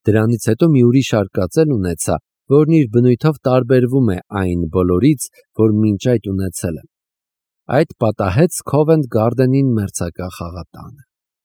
Դրանից հետո մի ուրիշ արկածել ունեցա, որն իր բնույթով տարբերվում է այն բոլորից, որ մինչ այդ ունեցել եմ։ Այդ պատահեց Covent Garden-ին մերձակա խաղատանը։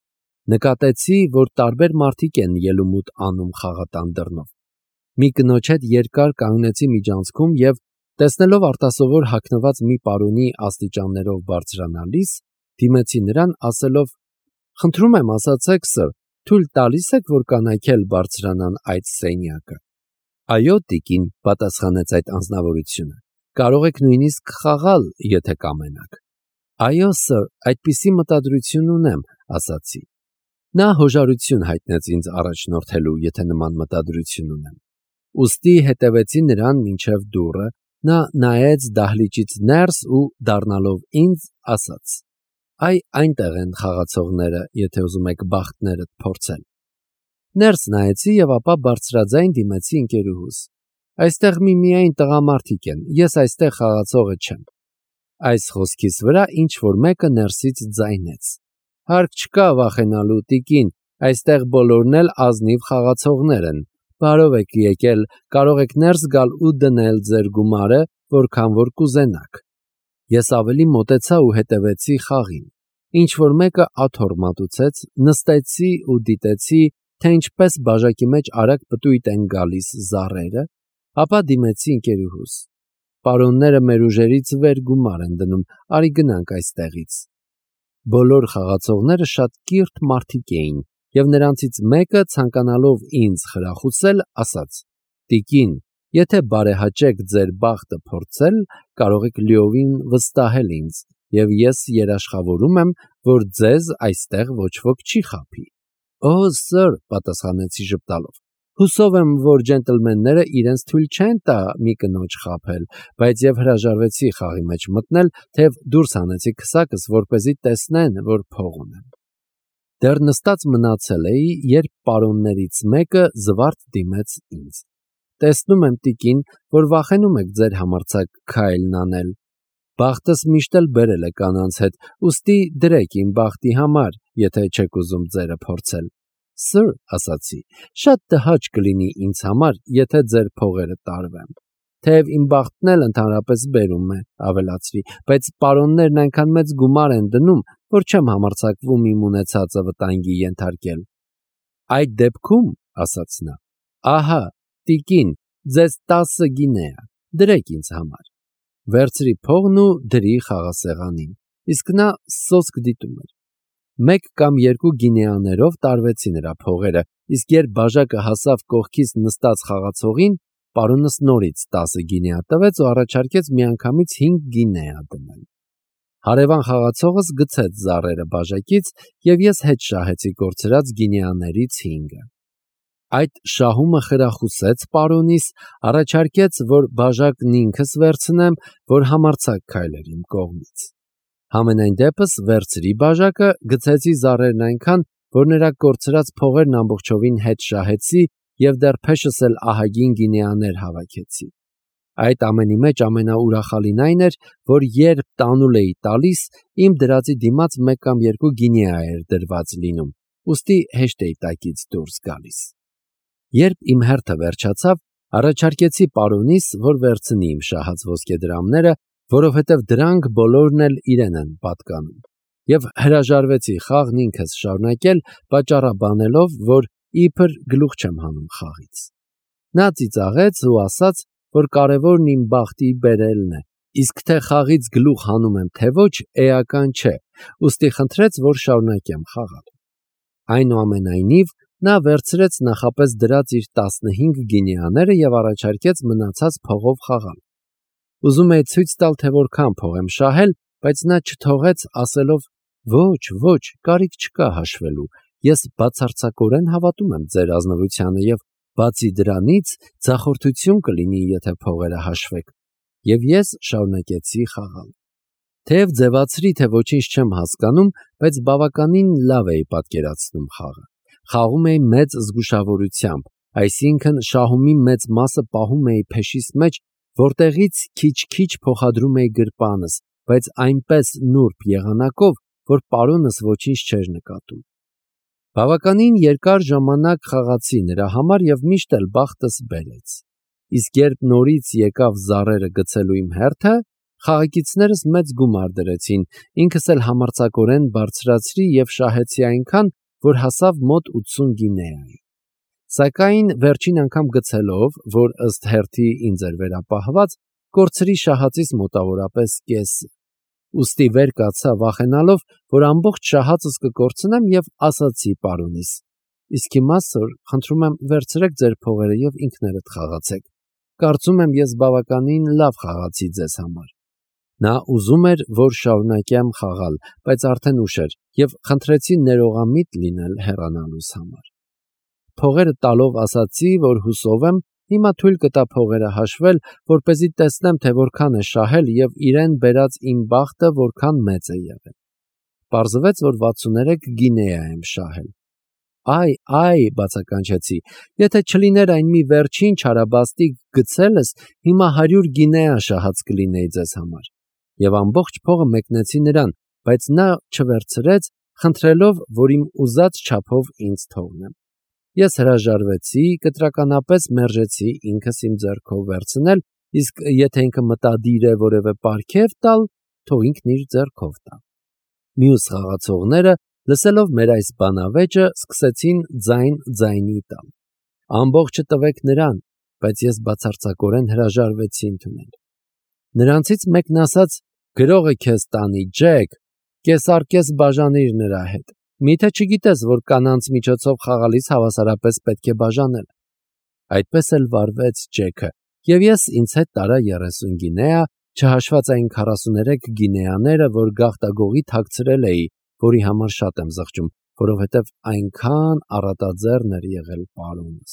Նկատեցի, որ տարբեր մարդիկ են ելումուտ անում խաղատան դռնով։ Մի կնոջ հետ երկար կանգնեցի միջանցքում և, տեսնելով արտասովոր հագնված մի պարոնի աստիճաններով բարձրանալիս, դիմեցի նրան ասելով. «Խնդրում եմ, ասացեք, սըր, թույլ տալիս եք, որ կանայք էլ բարձրանան այդ սենյակը»։ «Այո, տիկին», պատասխանեց այդ անձնավորությունը, «կարող եք նույնիսկ խաղալ, եթե կամենաք»։ «Այո, սըր, այդպիսի մտադրություն ունեմ», ասացի։ Նա հոժարություն հայտնեց ինձ առաջնորդելու, եթե նման մտադրություն ունեմ։ Ուստի հետևեցի նրան մինչև դուռը, նա նայեց դահլիճից ներս ու դառնալով ինձ ասաց. «Այ այնտեղ են խաղացողները, եթե ուզում եք բախտներդ փորձել»։ Ներս նայեցի և ապա բարձրաձայն դիմեցի ընկերուհուս. «Այստեղ միմիայն տղամարդիկ են, ես այստեղ խաղացողը չեմ»։ Այս խոսքիս վրա ինչ-որ մեկը ներսից ձայնեց. «Հարկ չկա վախենալու, տիկին, այստեղ բոլորն էլ ազնիվ խաղացողներ են, բարով եք եկել, կարող եք ներս գալ ու դնել ձեր գումարը, որքան որ կուզենաք»։ Ես ավելի մոտեցա ու հետևեցի խաղին։ Ինչ-որ մեկը աթոռ մատուցեց, նստեցի ու դիտեցի, թե ինչպես բաժակի մեջ արագ պտույտ են գալիս զառերը, ապա դիմեցի ընկերուհուս. «Պարոնները մեր ուժերից վեր գումար են դնում, արի գնանք այստեղից»։ Բոլոր խաղացողները շատ կիրթ մարդիկ էին, և նրանցից մեկը, ցանկանալով ինձ խրախուսել, ասաց. «Տիկին, եթե բարեհաճեք ձեր բախտը փորձել, կարող եք լիովին վստահել ինձ, և ես երաշխավորում եմ, որ ձեզ այստեղ ոչ ոք չի խաբի»։ «Օ, սըր», պատասխանեցի ժպտալով, «հուսով եմ, որ ջենտլմենները իրենց թույլ չեն տա մի կնոջ խաբել, բայց և հրաժարվեցի խաղի մեջ մտնել, թեև դուրս հանեցի քսակս, որպեսզի տեսնեն, որ փող ունեմ»։ Դեռ նստած մնացել էի, երբ պարոններից մեկը զվարթ դիմեց ինձ. «Տեսնում եմ, տիկին, որ վախենում եք ձեր համարձակ քայլն անել։ Բախտս միշտ էլ բերել է կանանց հետ, ուստի դրեք իմ բախտի համար, եթե չեք ուզում ձերը փորձել»։ «Սըր», ասացի, «շատ տհաճ կլինի ինձ համար, եթե ձեր փողերը տարվեմ։ Թեև իմ բախտն էլ ընդհանրապես բերում է», ավելացրի, «բայց պարոններն այնքան մեծ գումար են դնում, որ չեմ համարձակվում իմ ունեցածը վտանգի ենթարկել»։ «Այդ դեպքում», ասաց նա, «ահա, տիկին, ձեզ 10 գինեա, դրեք ինձ համար»։ Վերցրի փողն ու դրի խաղասեղանին, իսկ նա սոսկ դիտում էր։ 1 կամ 2 գինեաներով տարվեցի նրա փողերը, իսկ երբ բաժակը հասավ կողքից նստած խաղացողին, պարոնս նորից 10 գինեա տվեց ու առաջարկեց միանգամից 5 գինեա դնել։ Հարևան խաղացողս գցեց զառերը բաժակից, և ես հետ շահեցի կորցրած գինեաներից 5-ը։ Այդ շահումը խրախուսեց պարոնիս, առաջարկեց, որ բաժակն ինքս վերցնեմ, որ համարձակ քայլեր իմ կողմից։ Համենայն դեպս վերցրի բաժակը, գցեցի զառերն այնքան, որ նրա կորցրած փողերն ամբողջովին հետ շահեցի և դեռ փեշս էլ ահագին գինեաներ հավաքեցի։ Այդ ամենի մեջ ամենաուրախալին այն էր, որ երբ տանուլ էի տալիս, իմ դրածի դիմաց 1 կամ 2 գինեա էր դրված լինում, ուստի հեշտ էի տակից դուրս գալիս։ Երբ իմ հերթը վերջացավ, առաջարկեցի պարոնիս, որ վերցնի իմ շահած ոսկեդրամները, որովհետև դրանք բոլորն էլ իրեն են պատկանում, և հրաժարվեցի խաղն ինքս շարունակել, պատճառաբանելով, որ իբր գլուխ չեմ հանում խաղից։ Նա ծիծաղեց ու ասաց, որ կարևորն իմ բախտի բերելն է, իսկ թե խաղից գլուխ հանում եմ, թե ոչ, էական չէ, ուստի խնդրեց, որ շարունակեմ խաղալ։ Այնուամենայնիվ, նա վերցրեց նախապես դրած իր 15 գինեաները և առաջարկեց մնացած փողով խաղալ։ Ուզում էի ցույց տալ, թե որքան փող եմ շահել, բայց նա չթողեց, ասելով. «Ոչ, կարիք չկա հաշվելու, ես բացարձակորեն հավատում եմ ձեր ազնվությանը և բացի դրանից ձախորդություն կլինի, եթե փողերը հաշվեք»։ Եվ ես շարունակեցի խաղալ։ Թեև ձևացրի, թե ոչինչ չեմ հասկանում, բայց բավականին լավ էի պատկերացնում խաղը։ Խաղում էի մեծ զգուշավորությամբ, այսինքն շահումի մեծ մասը պահում էի փեշիս մեջ, որտեղից քիչ-քիչ փոխադրում էի գրպանս, բայց այնպես նուրբ եղանակով, որ պարոնս ոչինչ չէր նկատում։ Բավականին երկար ժամանակ խաղացի նրա համար եւ միշտ էլ բախտս բերեց։ Իսկ երբ նորից եկավ զառերը գցելու իմ հերթը, խաղակիցներս մեծ գումար դրեցին, ինքս էլ համարձակորեն բարձրացրի եւ շահեցի այնքան, որ հասավ մոտ 80 գինեայի։ Սակայն վերջին անգամ գցելով, որ ըստ հերթի ինձ էր վերապահված, կորցրի շահածիս մոտավորապես կեսը։ Ուստի վեր կացա վախենալով, որ ամբողջ շահածս կկորցնեմ եւ ասացի պարոնիս. «Իսկ հիմա սոր, խնդրում եմ վերցրեք ձեր փողերը եւ ինքներդ խաղացեք։ Կարծում եմ ես բավականին լավ խաղացի ձեզ համար»։ Նա ուզում էր, որ շարունակեմ խաղալ, բայց արդեն ուշ էր եւ խնդրեցի ներողամիտ լինել հեռանալուս համար։ Փողերը տալով ասացի, որ հուսով եմ հիմա թույլ կտա փողերը հաշվել, որպեսզի տեսնեմ, թե որքան է շահել եւ իրեն բերած իմ բախտը որքան մեծ է եղել։ Պարզվեց, որ 63 գինեա եմ շահել։ Այ, բացականչեցի, եթե չլիներ այն մի վերջին չարաբաստիկ գցելս, հիմա 100 գինեա շահած կլինեի ձեզ համար։ Եվ ամբողջ փողը մեկնեցի նրան, բայց նա չվերցրեց, խնդրելով, որ իմ ուզած չափով ինձ թողնեմ։ Ես հրաժարվեցի, կտրականապես մերժեցի ինքս իմ ձեռքով վերցնել, իսկ եթե ինքը մտադիր է որևէ պարգև տալ, թող ինքն իր ձեռքով տա։ Մյուս խաղացողները, լսելով մեր այս բանավեճը, սկսեցին ձայնի տալ։ Ամբողջը տվեք նրան, բայց ես բացարձակորեն հրաժարվեցի ընդունել։ Նրանցից մեկն ասաց. «Գրողը քեզ տանի, Ջեք, կեսարկես բաժանիր նրա հետ։ Միթե չգիտես, որ կանանց միջոցով խաղալիս հավասարապես պետք է բաժանել»։ Այդպես էլ վարվեց Ջեքը, եւ ես ինձ հետ տարա 30 գինեա, չհաշված այն 43 գինեաները, որ գաղտագողի թաքցրել էի, որի համար շատ եմ զղջում, որովհետև այնքան առատաձեռն էր եղել պարոնս։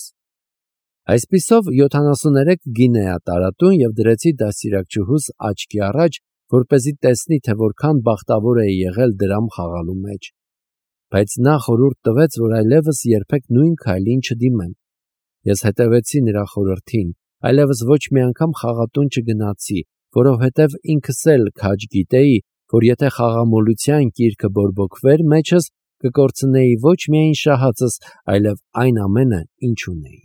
Այսպիսով 73 գինեա տարա տուն եւ դրեցի դաստիարակչուհուս աչքի առաջ, որպեսզի տեսնի, թե որքան բախտավոր էի եղել դրամ խաղալու մեջ։ Բայց նա խորհուրդ տվեց, որ այլևս երբեք նույն քայլին չդիմեմ։ Ես հետևեցի նրա խորհրդին, այլևս ոչ մի անգամ խաղատուն չգնացի, որովհետև ինքս էլ քաջ գիտեի, որ եթե խաղամոլության կիրքը բորբոքվեր մեջս, կկորցնեի ոչ միայն շահածս, այլև այն ամենը, ինչ ունեի։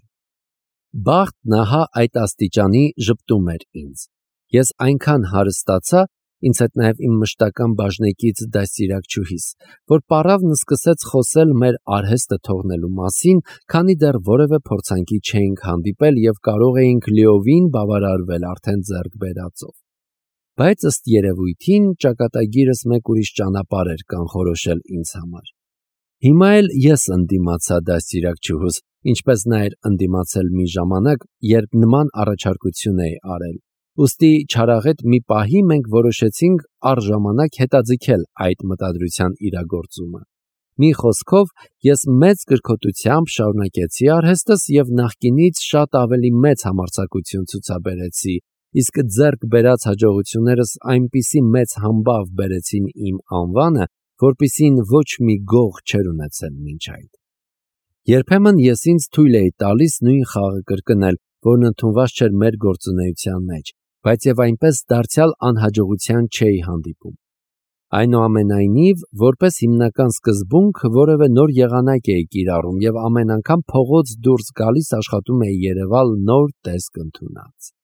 Բախտն ահա այդ աստիճանի ժպտում էր ինձ։ Ես այնքան հարստացա, ինձ հետ նաև իմ մշտական բաժնեկից դաստիարակչուհիս, որ պառավն սկսեց խոսել մեր արհեստը թողնելու մասին, քանի դեռ որևէ փորձանքի չէինք հանդիպել եւ կարող էինք լիովին բավարարվել արդեն ձեռք բերածով։ Բայց ըստ երևույթին ճակատագիրս մեկ ուրիշ ճանապարհ էր կանխորոշել ինձ համար։ Հիմա էլ ես ընդդիմացա դաստիարակչուհուս, ինչպես նա էր ընդդիմացել մի ժամանակ, երբ նման առաջարկություն էի արել։ Ուստի չարաղետ մի պահի մենք որոշեցինք առժամանակ հետաձգել այդ մտադրության իրագործումը։ Մի խոսքով, ես մեծ կրքոտությամբ շարունակեցի արհեստս եւ նախկինից շատ ավելի մեծ համարձակություն ցուցաբերեցի, իսկ ձեռք բերած հաջողություններս այնպիսի մեծ համբավ բերեցին իմ անվանը, որպիսին ոչ մի գող չէր ունեցել մինչ այդ։ Երբեմն ես ինձ թույլ էի տալիս նույն խաղը կրկնել, որն ընդունված չէր մեր գործունեության մեջ, բայց եւ այնպես դարձյալ անհաջողության չէի հանդիպում։ Այնուամենայնիվ, որպես հիմնական սկզբունք, որևէ նոր եղանակ էի կիրառում եւ ամեն անգամ փողոց դուրս գալիս աշխատում էի Երևալ նոր տեսք ընդունած։